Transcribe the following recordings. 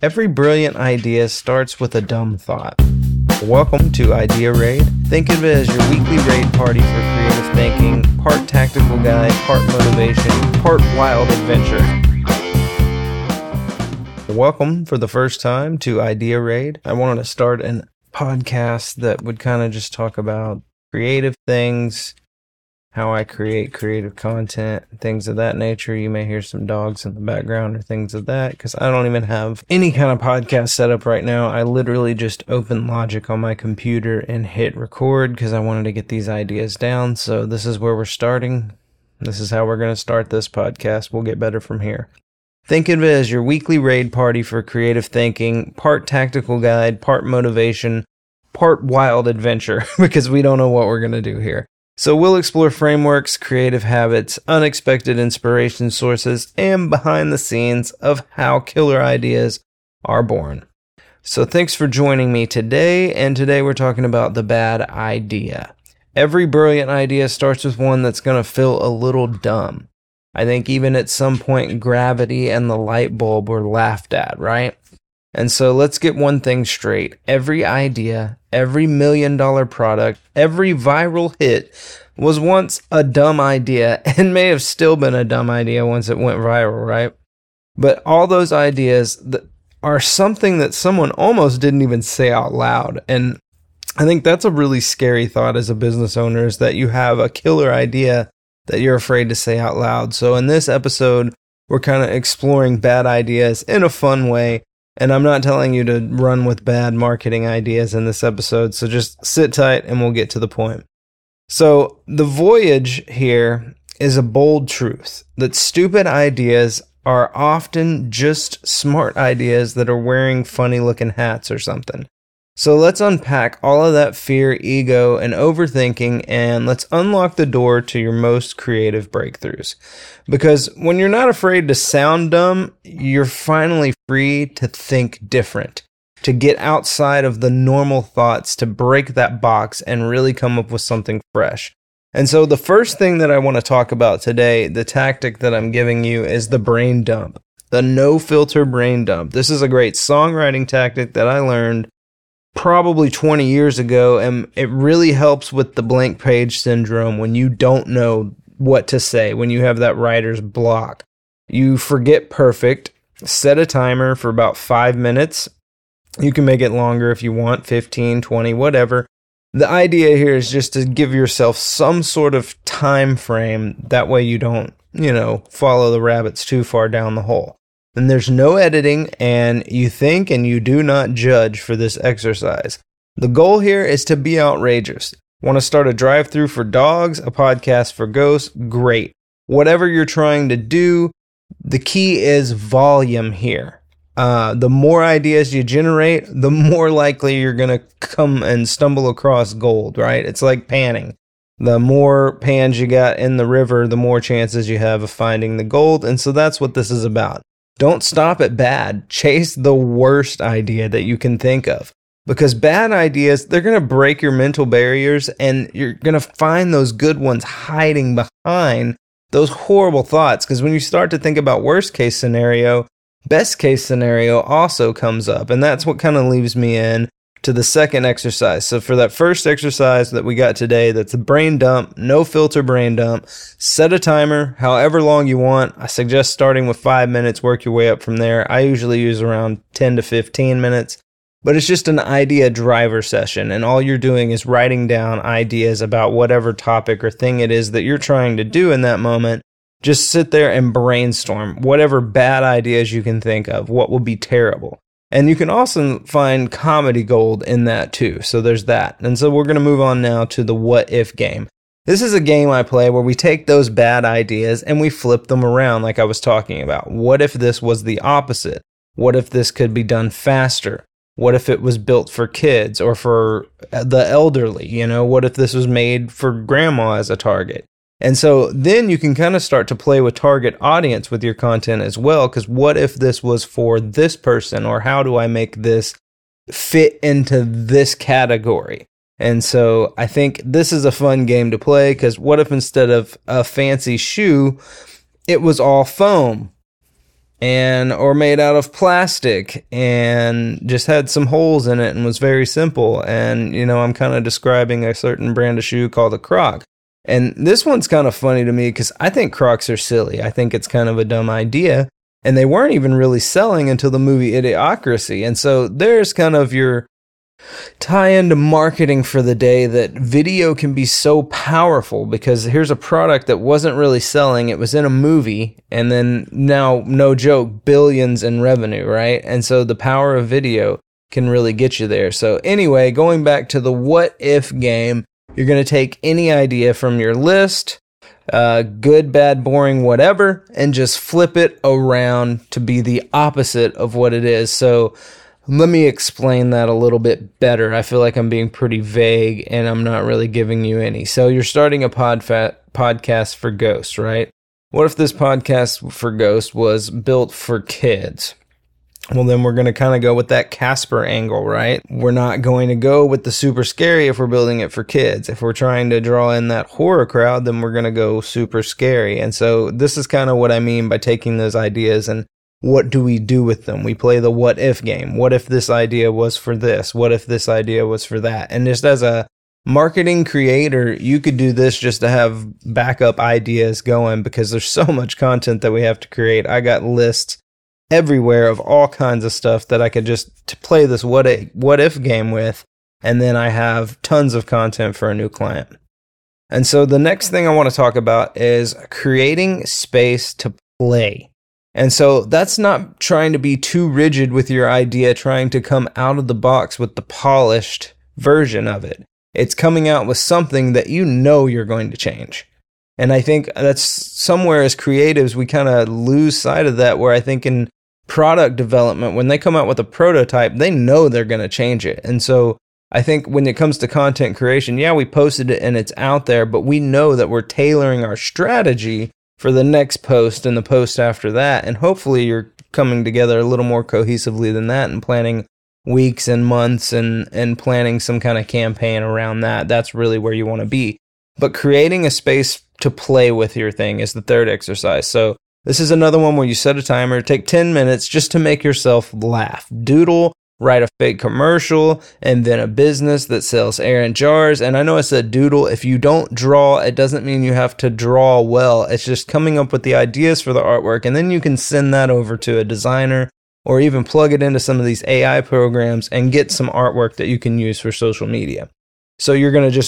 Every brilliant idea starts with a dumb thought. Welcome to Idea Raid. Think of it as your weekly raid party for creative thinking, part tactical guide, part motivation, part wild adventure. Welcome for the first time to Idea Raid. I wanted to start a podcast that would kind of just talk about creative things, how I create creative content, things of that nature. You may hear some dogs in the background or things of that, because I don't even have any kind of podcast set up right now. I literally just opened Logic on my computer and hit record because I wanted to get these ideas down. So this is where we're starting. This is how we're going to start this podcast. We'll get better from here. Think of it as your weekly raid party for creative thinking, part tactical guide, part motivation, part wild adventure, because we don't know what we're going to do here. So we'll explore frameworks, creative habits, unexpected inspiration sources, and behind the scenes of how killer ideas are born. So thanks for joining me today, and today we're talking about the bad idea. Every brilliant idea starts with one that's going to feel a little dumb. I think even at some point gravity and the light bulb were laughed at, right? And so let's get one thing straight. Every idea, every $1 million product, every viral hit was once a dumb idea and may have still been a dumb idea once it went viral, right? But all those ideas that are something that someone almost didn't even say out loud. And I think that's a really scary thought as a business owner, is that you have a killer idea that you're afraid to say out loud. So in this episode, we're kind of exploring bad ideas in a fun way. And I'm not telling you to run with bad marketing ideas in this episode, so just sit tight and we'll get to the point. So the voyage here is a bold truth that stupid ideas are often just smart ideas that are wearing funny looking hats or something. So let's unpack all of that fear, ego, and overthinking, and let's unlock the door to your most creative breakthroughs. Because when you're not afraid to sound dumb, you're finally free to think different, to get outside of the normal thoughts, to break that box and really come up with something fresh. And so the first thing that I want to talk about today, the tactic that I'm giving you, is the brain dump, the no filter brain dump. This is a great songwriting tactic that I learned probably 20 years ago, and it really helps with the blank page syndrome when you don't know what to say, when you have that writer's block. You forget perfect. Set a timer for about 5 minutes. You can make it longer if you want, 15, 20, whatever. The idea here is just to give yourself some sort of time frame. That way you don't, follow the rabbits too far down the hole. And there's no editing, and you think and you do not judge for this exercise. The goal here is to be outrageous. Want to start a drive-through for dogs, a podcast for ghosts? Great. Whatever you're trying to do, the key is volume here. The more ideas you generate, the more likely you're going to come and stumble across gold, right? It's like panning. The more pans you got in the river, the more chances you have of finding the gold. And so that's what this is about. Don't stop at bad. Chase the worst idea that you can think of. Because bad ideas, they're going to break your mental barriers, and you're going to find those good ones hiding behind those horrible thoughts. Because when you start to think about worst case scenario, best case scenario also comes up. And that's what kind of leaves me in to the second exercise. So for that first exercise that we got today, that's a brain dump, no filter brain dump. Set a timer, however long you want. I suggest starting with 5 minutes, work your way up from there. I usually use around 10 to 15 minutes, but it's just an idea driver session. And all you're doing is writing down ideas about whatever topic or thing it is that you're trying to do in that moment. Just sit there and brainstorm whatever bad ideas you can think of, what will be terrible. And you can also find comedy gold in that too. So there's that. And so we're going to move on now to the what if game. This is a game I play where we take those bad ideas and we flip them around like I was talking about. What if this was the opposite? What if this could be done faster? What if it was built for kids or for the elderly? What if this was made for grandma as a target? And so then you can kind of start to play with target audience with your content as well, because what if this was for this person, or how do I make this fit into this category? And so I think this is a fun game to play, because what if instead of a fancy shoe, it was all foam? and or made out of plastic and just had some holes in it and was very simple. And, I'm kind of describing a certain brand of shoe called a Croc. And this one's kind of funny to me because I think Crocs are silly. I think it's kind of a dumb idea. And they weren't even really selling until the movie Idiocracy. And so there's kind of your tie into marketing for the day, that video can be so powerful, because here's a product that wasn't really selling. It was in a movie, and then now, no joke, billions in revenue, right? And so the power of video can really get you there. So anyway, going back to the what if game, you're going to take any idea from your list, good, bad, boring, whatever, and just flip it around to be the opposite of what it is. So let me explain that a little bit better. I feel like I'm being pretty vague and I'm not really giving you any. So you're starting a podcast for Ghost, right? What if this podcast for Ghost was built for kids? Well, then we're going to kind of go with that Casper angle, right? We're not going to go with the super scary if we're building it for kids. If we're trying to draw in that horror crowd, then we're going to go super scary. And so this is kind of what I mean by taking those ideas and what do we do with them? We play the what if game. What if this idea was for this? What if this idea was for that? And just as a marketing creator, you could do this just to have backup ideas going, because there's so much content that we have to create. I got lists everywhere of all kinds of stuff that I could just play this what if game with, and then I have tons of content for a new client. And so the next thing I want to talk about is creating space to play. And so that's not trying to be too rigid with your idea, trying to come out of the box with the polished version of it. It's coming out with something that you're going to change. And I think that's somewhere as creatives, we kind of lose sight of that, where I think in product development, when they come out with a prototype, they know they're going to change it. And so I think when it comes to content creation, we posted it and it's out there, but we know that we're tailoring our strategy for the next post and the post after that. And hopefully you're coming together a little more cohesively than that and planning weeks and months and planning some kind of campaign around that. That's really where you want to be. But creating a space to play with your thing is the third exercise. So this is another one where you set a timer, take 10 minutes just to make yourself laugh. Doodle, write a fake commercial, and then a business that sells air in jars. And I know I said doodle. If you don't draw, it doesn't mean you have to draw well. It's just coming up with the ideas for the artwork, and then you can send that over to a designer or even plug it into some of these AI programs and get some artwork that you can use for social media. So you're going to just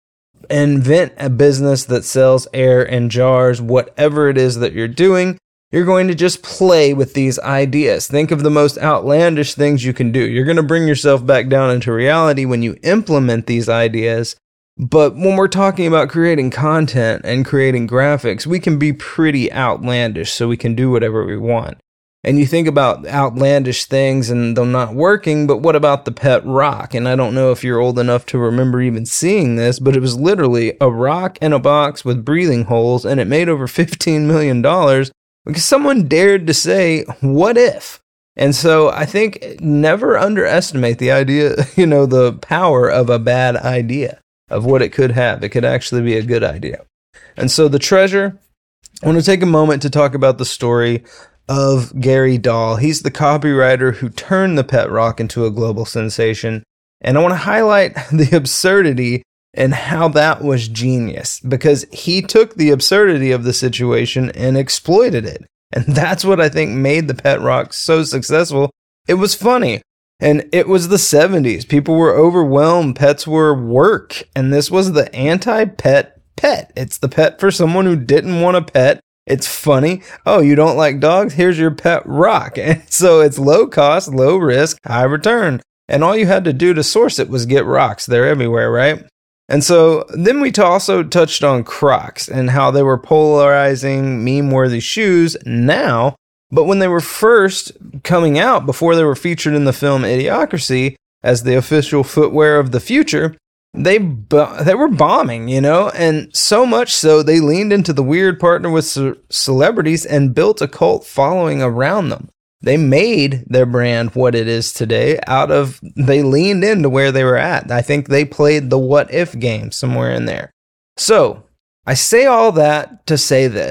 invent a business that sells air in jars, whatever it is that you're doing. You're going to just play with these ideas. Think of the most outlandish things you can do. You're going to bring yourself back down into reality when you implement these ideas. But when we're talking about creating content and creating graphics, we can be pretty outlandish, so we can do whatever we want. And you think about outlandish things and them not working, but what about the pet rock? And I don't know if you're old enough to remember even seeing this, but it was literally a rock in a box with breathing holes, and it made over $15 million because someone dared to say, what if? And so I think never underestimate the idea, the power of a bad idea, of what it could have. It could actually be a good idea. And so the treasure, I want to take a moment to talk about the story of Gary Dahl. He's the copywriter who turned the pet rock into a global sensation. And I want to highlight the absurdity and how that was genius, because he took the absurdity of the situation and exploited it. And that's what I think made the pet rock so successful. It was funny. And it was the 70s. People were overwhelmed. Pets were work. And this was the anti-pet pet. It's the pet for someone who didn't want a pet. It's funny. Oh, you don't like dogs? Here's your pet rock. And so it's low cost, low risk, high return. And all you had to do to source it was get rocks. They're everywhere, right? And so then we also touched on Crocs and how they were polarizing, meme-worthy shoes now. But when they were first coming out, before they were featured in the film Idiocracy as the official footwear of the future, they were bombing, and so much so they leaned into the weird partner with celebrities and built a cult following around them. They made their brand what it is today they leaned into where they were at. I think they played the what if game somewhere in there. So I say all that to say this.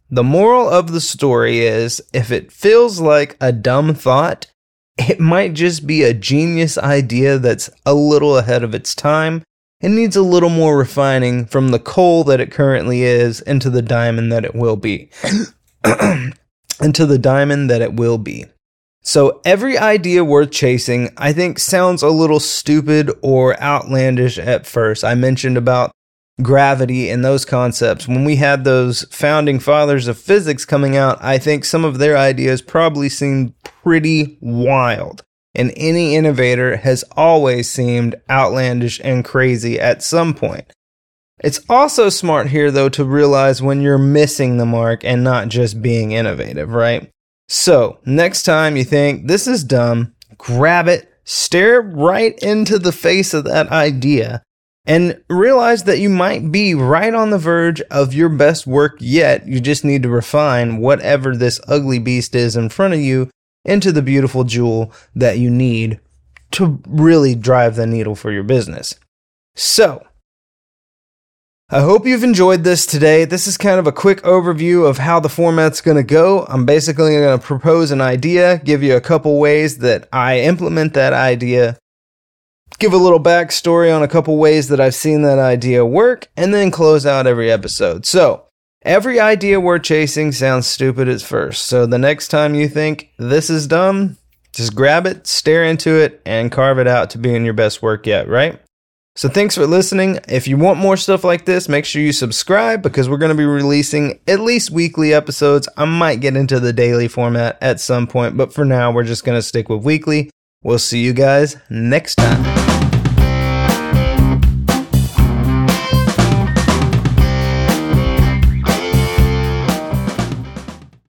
The moral of the story is, if it feels like a dumb thought, it might just be a genius idea that's a little ahead of its time and needs a little more refining from the coal that it currently is into the diamond that it will be. Into the diamond that it will be. So every idea worth chasing, I think, sounds a little stupid or outlandish at first. I mentioned about gravity and those concepts. When we had those founding fathers of physics coming out, I think some of their ideas probably seemed pretty wild. And any innovator has always seemed outlandish and crazy at some point. It's also smart here, though, to realize when you're missing the mark and not just being innovative, right? So, next time you think this is dumb, grab it, stare right into the face of that idea, and realize that you might be right on the verge of your best work yet. You just need to refine whatever this ugly beast is in front of you into the beautiful jewel that you need to really drive the needle for your business. So, I hope you've enjoyed this today. This is kind of a quick overview of how the format's going to go. I'm basically going to propose an idea, give you a couple ways that I implement that idea, give a little backstory on a couple ways that I've seen that idea work, and then close out every episode. So, every idea we're chasing sounds stupid at first. So the next time you think this is dumb, just grab it, stare into it, and carve it out to being your best work yet, right? So thanks for listening. If you want more stuff like this, make sure you subscribe because we're going to be releasing at least weekly episodes. I might get into the daily format at some point, but for now, we're just going to stick with weekly. We'll see you guys next time.